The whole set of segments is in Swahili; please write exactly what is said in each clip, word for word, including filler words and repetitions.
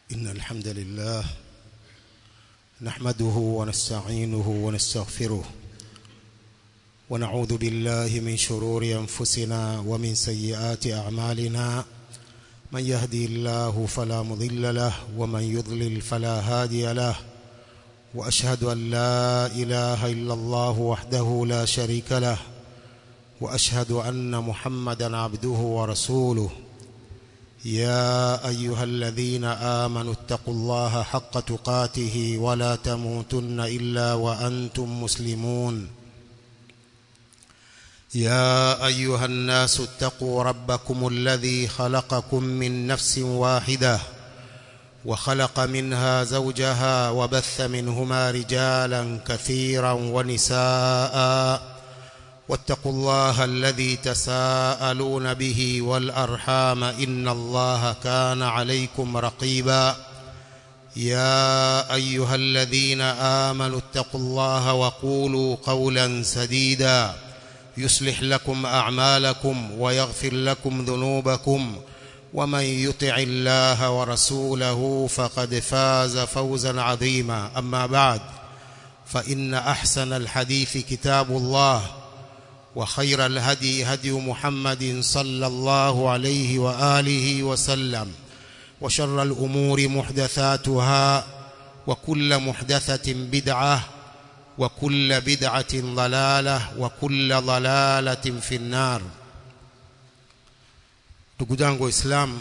إن الحمد لله نحمده ونستعينه ونستغفره ونعوذ بالله من شرور أنفسنا ومن سيئات أعمالنا من يهدي الله فلا مضل له ومن يضلل فلا هادي له وأشهد أن لا إله إلا الله وحده لا شريك له وأشهد أن محمدا عبده ورسوله يا أيها الذين آمنوا اتقوا الله حق تقاته ولا تموتن إلا وأنتم مسلمون يا أيها الناس اتقوا ربكم الذي خلقكم من نفس واحدة وخلق منها زوجها وبث منهما رجالا كثيرا ونساء واتقوا الله الذي تساءلون به والأرحام إن الله كان عليكم رقيبا يا أيها الذين آمنوا اتقوا الله وقولوا قولا سديدا يصلح لكم أعمالكم ويغفر لكم ذنوبكم ومن يطع الله ورسوله فقد فاز فوزا عظيما أما بعد فإن أحسن الحديث كتاب الله وخير الهدي هدي محمد صلى الله عليه وآله وسلم وشر الأمور محدثاتها وكل محدثة بدعة وكل بدعة ضلالة وكل ضلالة في النار. Ndugu zangu Islam,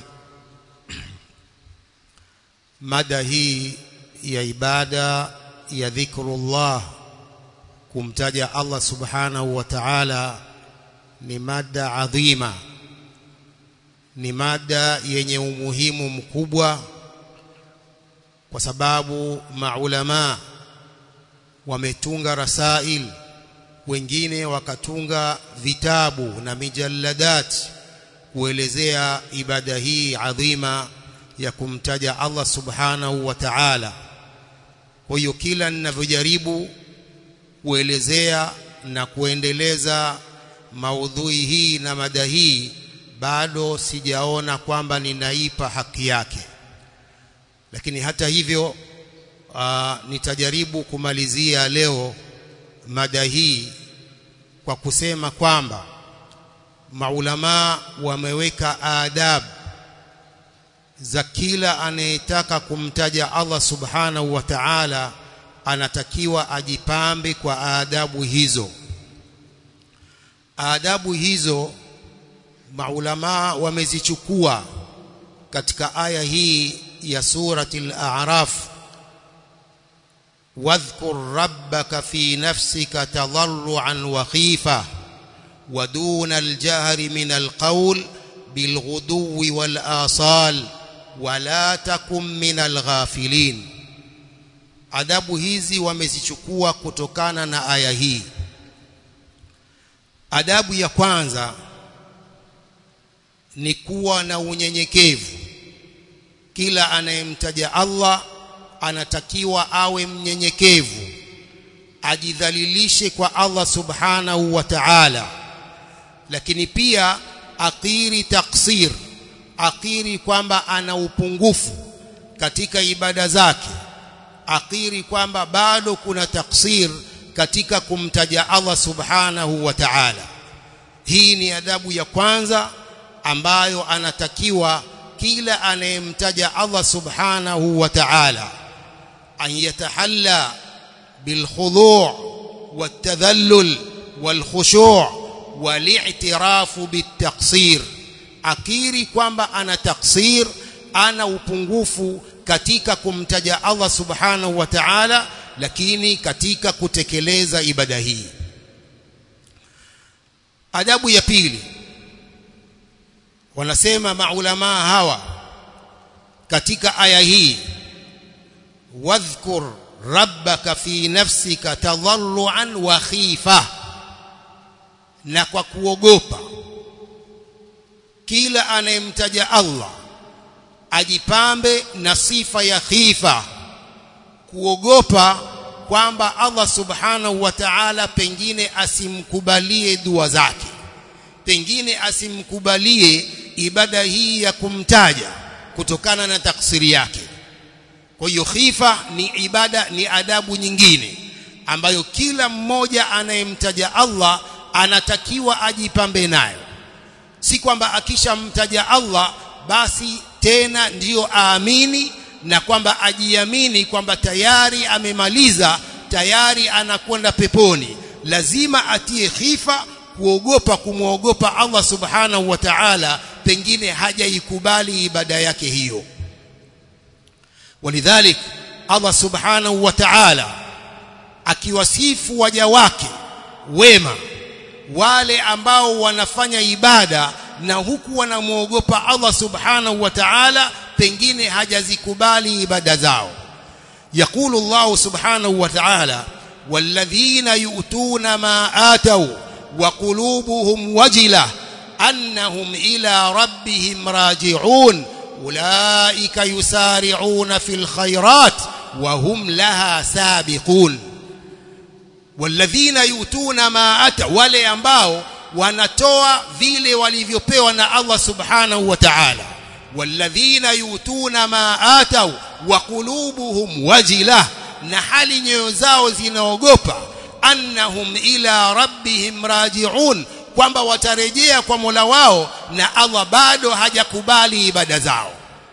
mada hii ya ibada ya dhikrullah, kumtaja Allah subhanahu wa ta'ala, ni mada adhima, ni mada yenye umuhimu mkubwa, kwa sababu maulama wametunga rasail, wengine wakatunga vitabu na mijalladat kuelezea ibada hii adhima ya kumtaja Allah subhanahu wa ta'ala. Kwa hiyo kila ninavyojaribu kuelezea na kuendeleza maudhui hii na mada hii, bado sijaona kwamba ninaipa haki yake. Lakini hata hivyo aa, nitajaribu kumalizia leo mada hii kwa kusema kwamba maulama wameweka adabu za kila anayetaka kumtaja Allah subhanahu wa ta'ala, anatakiwa ajipambe kwa adabu hizo. Adabu hizo maulama wamezichukua katika aya hii ya surati al-A'raf, wadhkur rabbaka fi nafsika tadarruan wa khifa wa duna al-jahri min al-qawl bilghuduwi wal-asal wa la takum min al-ghafilin. Adabu hizi wamezichukua kutokana na aya hii. Adabu ya kwanza ni kuwa na unyenyekevu. Kila anayemtaja Allah anatakiwa awe mnyenyekevu, ajidhalilishe kwa Allah subhanahu wa ta'ala, lakini pia akiri taksir, akiri kwamba ana upungufu katika ibada zake, akiri kwamba bado kuna taksir katika kumtaja Allah subhanahu wa ta'ala. Hii ni adabu ya kwanza ambayo anatakiwa kila anayemtaja Allah subhanahu wa ta'ala an yatahalla bil khudu' wat tadhallul wal khushu' wal i'tiraf bit taqsir. Akiri kwamba ana taksir, ana upungufu katika kumtaja Allah subhanahu wa ta'ala, lakini katika kutekeleza ibada hii. Adabu ya pili, wanasema maulama hawa katika aya hii, wadhkur rabbaka fi nafsika tadarruan wa khifa, na kwa kuogopa. Kila anayemtaja Allah ajipambe na sifa ya khifa, kuogopa kwamba Allah subhanahu wa ta'ala pengine asimkubalie dua zake, pengine asimkubalie ibada hii ya kumtaja kutokana na taksiri yake. Kwa hiyo khifa ni ibada, ni adabu nyingine ambayo kila mmoja anayemtaja Allah anatakiwa ajipambe nayo. Si kwamba akishamtaja Allah basi tena ndiyo aamini na kwamba ajiamini kwamba tayari amemaliza, tayari anakwenda peponi. Lazima atie khifa, kuogopa kumuogopa Allah subhanahu wa ta'ala, pengine hajaikubali ibada yake hiyo. Walidhalik Allah subhanahu wa ta'ala akiwasifu waja wake wema, wale ambao wanafanya ibada na huku wanamuogopa Allah subhanahu wa ta'ala, pengine hajazikubali ibada zao. Yaqulu Allah subhanahu wa ta'ala, walladhina yu'tuna ma ataw wa qulubuhum wajilah annahum ila rabbihim raji'un ulaika yusari'una fil khairat wa hum laha sabiqun. Walladhina yu'tuna ma ataw, wale ambao wanatoa vile walivyopewa na Allah subhanahu wa ta'ala. Walladhina yu'tuna ma ataw wa qulubuhum wajilah, na hali nyoyo zao zinaogopa, annahum ila rabbihim raji'un, kwamba watarejea kwa Mola wao na Allah bado hajakubali ibada zao.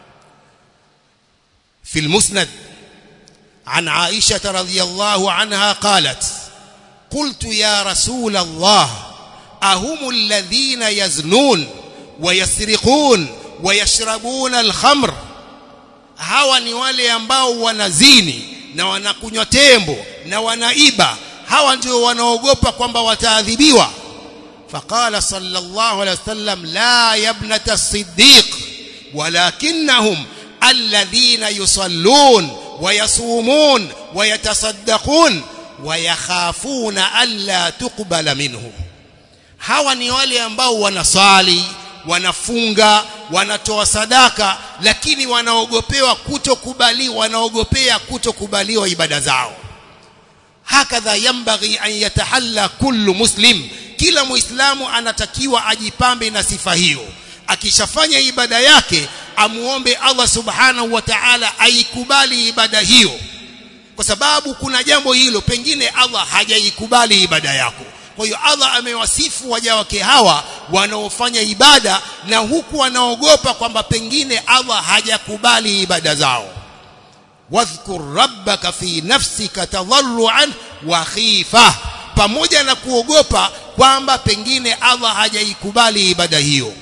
Fil musnad an Aisha radhiyallahu anha qalat, qultu ya rasul Allah ahum alladhina yaznun wa yasriqun wa yashrabuna al-khamr, hawa ni wale ambao wanazini na wanakunywa tembo na wanaiba, hawa ndio wanaogopa kwamba wataadhibiwa. Faqala sallallahu alayhi wasallam, la yabnata as-siddiq walakinnahum alladhina yusallun wa yasumun wa yatasaddaqun wa yakhafuna alla tuqbala minhum. Hawa ni wale ambao wanasali, wanafunga, wanatoa sadaka, lakini wanaogopewa kutokubaliwa, wanaogopea kutokubaliwa ibada zao. Hakadha yambaghi an yatahalla kullu muslim, kila muislamu anatakiwa ajipambe na sifa hiyo. Akishafanya ibada yake amuombe Allah subhanahu wa ta'ala aikubali ibada hiyo, kwa sababu kuna jambo hilo pengine Allah hajaikubali ibada yako. Kwa hiyo Allah amewasifu waja wake hawa wanaofanya ibada na huku wanaogopa kwamba pengine Allah hajakubali ibada zao. Wadhkur rabbaka fi nafsika tadarruan wa khifa, pamoja na kuogopa kwamba pengine Allah hajaikubali ibada hiyo.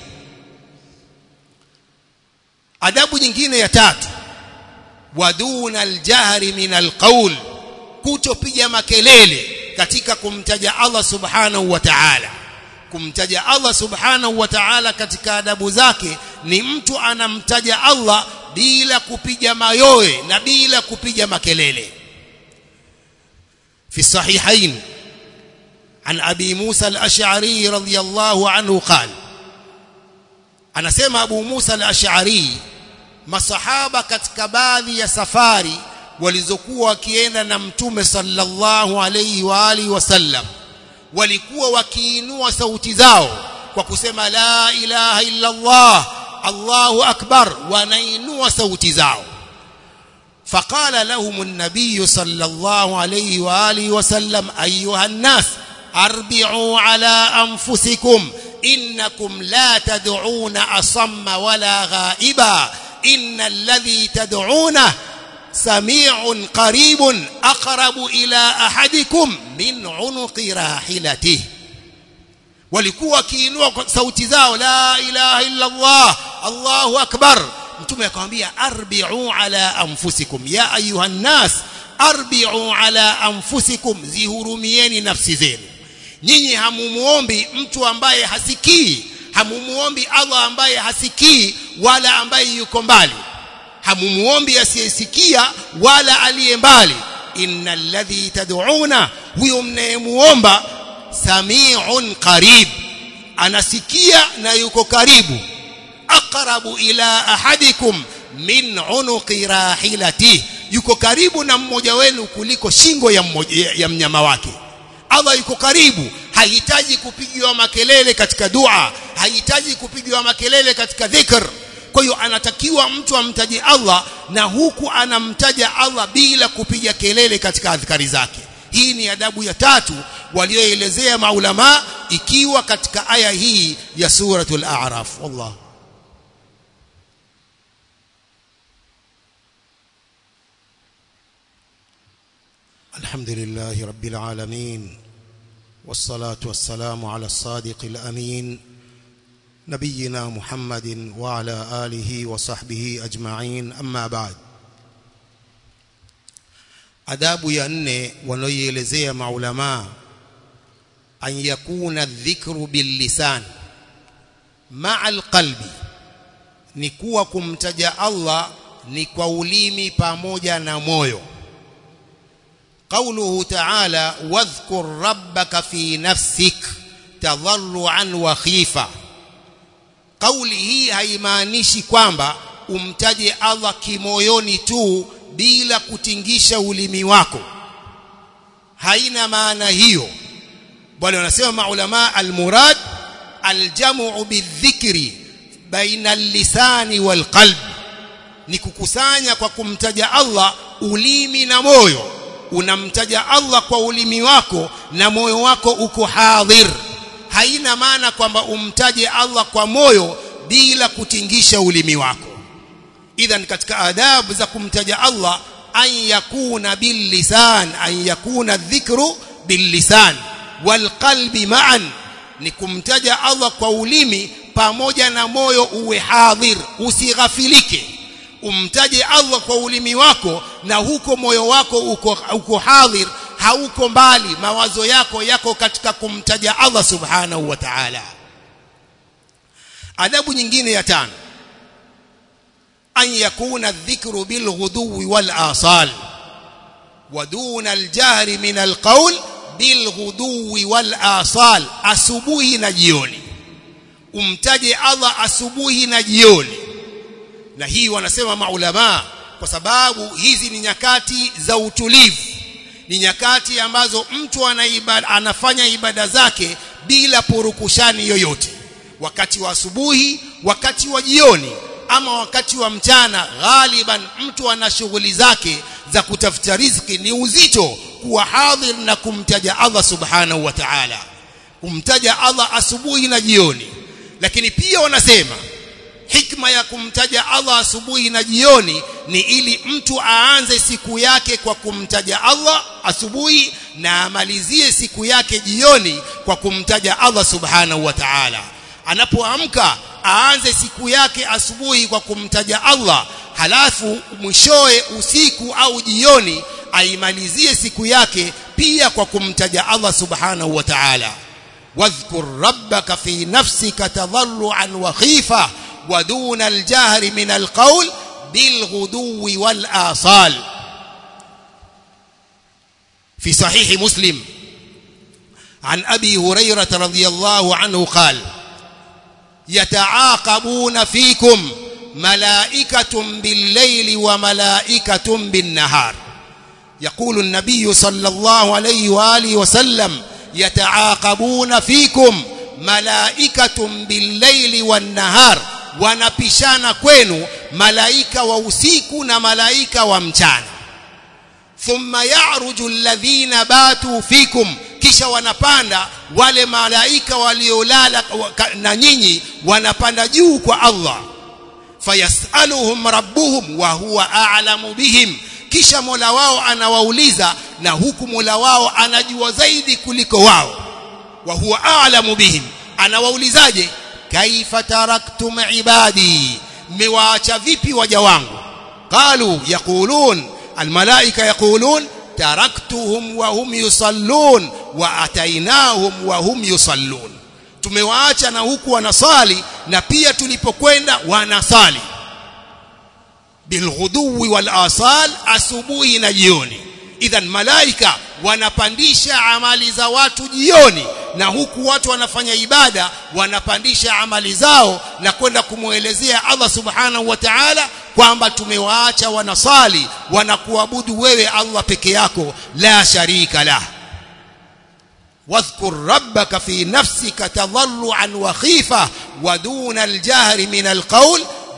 Adabu nyingine ya tatu, waduna aljahri min alqaul, kutopiga makelele katika kumtaja Allah subhanahu wa ta'ala. Kumtaja Allah subhanahu wa ta'ala katika adabu zake ni mtu anamtaja Allah bila kupiga mayoe na bila kupiga makelele. Fi sahihain an Abi Musa al-Ash'ari radhiyallahu anhu qala, anasema Abu Musa al-Ash'ari, masahaba katika baadhi ya safari walizokuwa wakienda na Mtume sallallahu alayhi wa alihi wasallam, walikuwa wakiinua sauti zao kwa kusema la ilaha illa Allah, Allahu akbar, wanainua sauti zao. Faqala lahum an-nabiy sallallahu alayhi wa alihi wasallam, ayuha an-nas arbi'u ala anfusikum innakum la tad'una asamma wala ghaiba, innal ladhi tad'una sami'un qaribun aqrabu ila ahadikum min unuqi rahilatihi. Walikuwa wakiinua sauti zao la ilaha illa Allah, Allahu akbar. Mtume akamwambia arbi'u ala anfusikum, ya ayuhan nas arbi'u ala anfusikum, zihurumieni nafsi zenu. Nyinyi hamumuombi mtu ambaye hasikii, hamumuombi Allah ambaye hasikii wala ambaye yuko mbali, hamumuombi asiyesikia wala aliye mbali. Innal ladhi tad'una, huyo mnayemuomba, sami'un qarib, anasikia na yuko karibu. Aqrabu ila ahadikum min unuqi rahilatihi, yuko karibu na mmoja wenu kuliko shingo ya, mmoja, ya mnyama wake. Allah yuko karibu, hahitaji kupigiwa makelele katika dua, hahitaji kupigiwa makelele katika dhikr. Kwa hiyo anatakiwa mtu amtaje Allah na huku anamtaja Allah bila kupiga kelele katika adhkari zake. Hii ni adabu ya tatu walioelezea maulama ikiwa katika aya hii ya suratul A'raf. Wallah alhamdulillahi rabbil alamin wassalatu wassalamu ala as-sadiqil amin nabiyina Muhammadin wa ala alihi wa sahbihi ajma'in, amma ba'd. Adabu ya nne wanaoielezea maulama, an yakuna dhikru bil lisan ma'a al qalbi, ni kuwa kumtaja Allah ni kwa ulimi pamoja na moyo. Qauluhu ta'ala wadhkur rabbaka fi nafsik tadharruan wa khifa. Kauli hii haimaanishi kwamba umtaje Allah kimoyoni tu bila kutingisha ulimi wako, haina maana hiyo. Bali wanasema maulama almurad aljamu bidhikri baina al-lisani wal qalb, ni kukusanya kwa kumtaja Allah ulimi na moyo. Unamtaja Allah kwa ulimi wako na moyo wako uko hadhir. Haina maana kwamba umtaje Allah kwa moyo bila kutingisha ulimi wako. Idhan katika adabu za kumtaja Allah, an yakuna bil lisan, an yakuna dhikru bil lisan wal qalbi ma'an, ni kumtaja Allah kwa ulimi pamoja na moyo uwe hadhir, usighafilike. Umtaje Allah kwa ulimi wako na huko moyo wako uko, uko hadhir, hauko mbali, mawazo yako yako katika kumtaja Allah subhanahu wa ta'ala. Adabu nyingine ya tano, an yakuna dhikru bil ghuduwi wal asal wa duna al jahri min al qawl bil ghuduwi wal asal, asubuhi na jioni. Umtaje Allah asubuhi na jioni. Na hii wanasema maulama kwa sababu hizi ni nyakati za utulivu, ni nyakati ambazo mtu anaibada, anafanya ibada zake bila purukushani yoyote. Wakati wa asubuhi, wakati wa jioni, ama wakati wa mchana, ghaliban mtu ana shughuli zake za kutafuta riziki, ni uzito kuwa hadhir na kumtaja Allah subhanahu wa ta'ala. Kumtaja Allah asubuhi na jioni. Lakini pia wanasema hikma ya kumtaja Allah asubuhi na jioni ni ili mtu aanze siku yake kwa kumtaja Allah asubuhi na amalizie siku yake jioni kwa kumtaja Allah subhanahu wa ta'ala. Anapoamka aanze siku yake asubuhi kwa kumtaja Allah, halafu mwishoe usiku au jioni aimalizie siku yake pia kwa kumtaja Allah subhanahu wa ta'ala. Wadhkur rabbaka fi nafsika tadarruan wa khifa wa duna al-jahri min al-qawl bil ghuduwi wal asal. في صحيح مسلم عن أبي هريرة رضي الله عنه قال يتعاقبون فيكم ملائكة بالليل وملائكة بالنهار. يقول النبي صلى الله عليه وآله وسلم يتعاقبون فيكم ملائكة بالليل والنهار, wanapishana kwenu malaika wa usiku na malaika wa mchana. Thumma ya'ruju alladhina batu fikum, kisha wanapanda wale malaika waliolala na nyinyi, wanapanda juu kwa Allah. Fayasaluhum rabbuhum wa huwa a'lamu bihim, kisha Mola wao anawauliza na huku Mola wao anajua zaidi kuliko wao. Wa huwa a'lamu bihim, anawaulizaje? Kaifa taraktum ibadi, mmewaacha vipi waja wangu? Qalu yaqulun, almalaika yaqulun taraktuhum wa hum yusallun wa atainahum wa hum yusallun, tumewaacha na huku wanasali na pia tulipokwenda wanasali. Bilghuduwi wal asal, asubuhi na jioni. Idhan malaika wanapandisha amali za watu jioni, na huku watu wanafanya ibada wanapandisha amali zao na kwenda kumuelezea Allah subhanahu wa ta'ala kwamba tumewaacha wanasali, wanakuabudu wewe Allah peke yako, la sharika lah. Wadhkur rabbaka fi nafsika tadarruan wa khifa wa duna al-jahri min al-qawl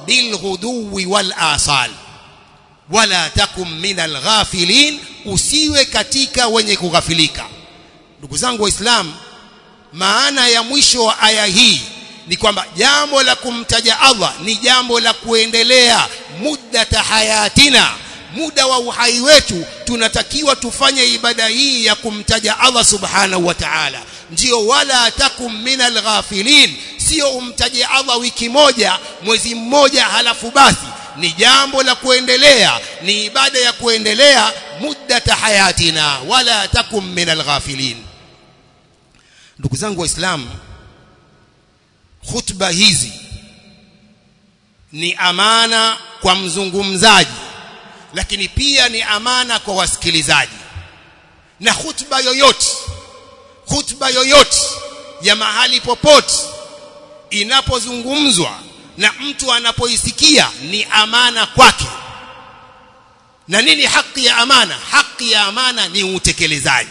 bilghuduwi wal asal wala takum minal ghafilin, usiwe katika wenye kughafilika. Ndugu zangu Waislamu, maana ya mwisho wa aya hii ni kwamba jambo la kumtaja Allah ni jambo la kuendelea muddata hayatina, muda wa uhai wetu tunatakiwa tufanye ibada hii ya kumtaja Allah subhanahu wa ta'ala. Ndio wala takum minal ghafilin, sio umtaje Allah wiki moja mwezi mmoja halafu basi. Ni jambo la kuendelea, ni ibada ya kuendelea muddata hayatina, wala takum minal ghafilin. Ndugu zangu Waislamu, khutba hizi ni amana kwa mzungumzaji, lakini pia ni amana kwa wasikilizaji. Na khutba yoyote khutba yoyote ya mahali popote inapozungumzwa na mtu anapoisikia ni amana kwake. Na nini haki ya amana? Haki ya amana ni utekelezaji.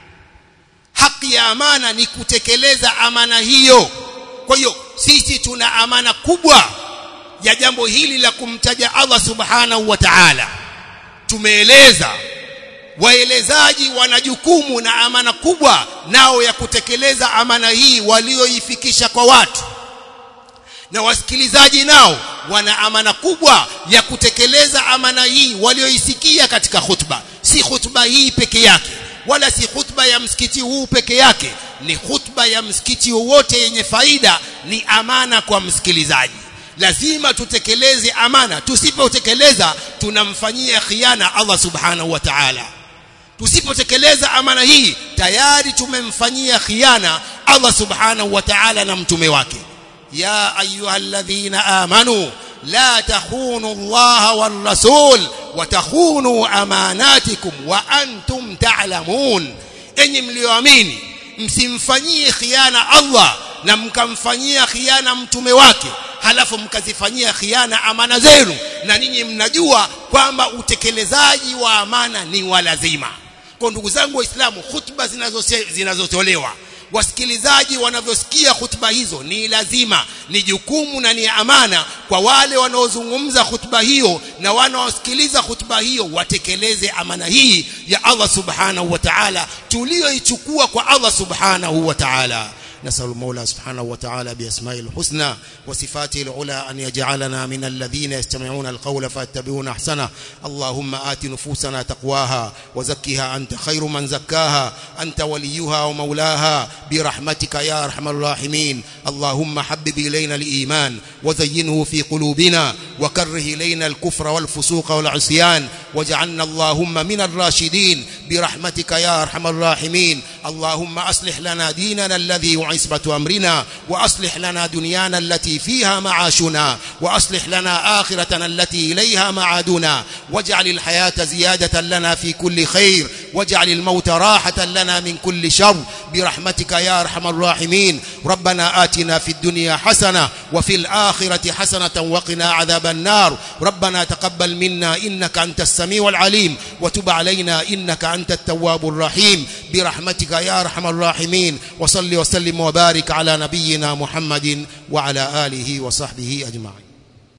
Haki ya amana ni kutekeleza amana hiyo. Kwa hiyo sisi tuna amana kubwa ya jambo hili la kumtaja Allah subhanahu wa ta'ala. Tumeeleza waelezaji wana jukumu na amana kubwa nao ya kutekeleza amana hii walioifikisha kwa watu, na wasikilizaji nao wana amana kubwa ya kutekeleza amana hii walioisikia katika khutba. Si khutba hii peke yake, wala si khutba ya msikiti huu peke yake, ni khutba ya msikiti wote yenye faida, ni amana kwa msikilizaji. Lazima tutekeleze amana. Tusipotekeleza tunamfanyia khiana Allah subhanahu wa ta'ala. Tusipotekeleza amana hii tayari tumemfanyia khiana Allah subhanahu wa ta'ala na mtume wake. Ya ayyuhalladhina amanu la takhunu Allah war rasul wa takhunu amanatikum wa antum ta'lamun. Enyi mlioamini, msimfanyie khiana Allah na mkamfanyia khiana mtume wake, halafu mkazifanyia khiana amana zenu, na ninyi mnajua kwamba utekelezaji wa amana ni wa lazima. Kwa ndugu zangu Waislamu, khutba zinazotolewa, wasikilizaji wanavyosikia khutba hizo, ni lazima, ni jukumu na ni amana kwa wale wanaozungumza khutba hiyo na wanaosikiliza khutba hiyo, watekeleze amana hii ya Allah subhanahu wa ta'ala tulioichukua kwa Allah subhanahu wa ta'ala. نسأل المولى سبحانه وتعالى بأسمائه الحسنى وصفاته العلى أن يجعلنا من الذين يستمعون القول فيتبعون أحسنه. اللهم آت نفوسنا تقواها وزكها أنت خير من زكاها، أنت وليها ومولاها برحمتك يا أرحم الراحمين. اللهم حبب إلينا الإيمان وزينه في قلوبنا وكره إلينا الكفر والفسوق والعصيان واجعلنا اللهم من الراشدين برحمتك يا أرحم الراحمين. اللهم أصلح لنا ديننا الذي عصبة أمرنا، وأصلح لنا دنيانا التي فيها معاشنا، وأصلح لنا آخرتنا التي إليها معادنا، واجعل الحياة زيادة لنا في كل خير، واجعل الموت راحة لنا من كل شر برحمتك يا أرحم الراحمين. ربنا آتنا في الدنيا حسنة وفي الآخرة حسنة وقنا عذاب النار. ربنا تقبل منا إنك أنت السميع العليم، وتب علينا إنك أنت التواب الرحيم برحمتك يا أرحم الراحمين. وصل وسلم وبارك على نبينا محمد وعلى آله وصحبه أجمعين.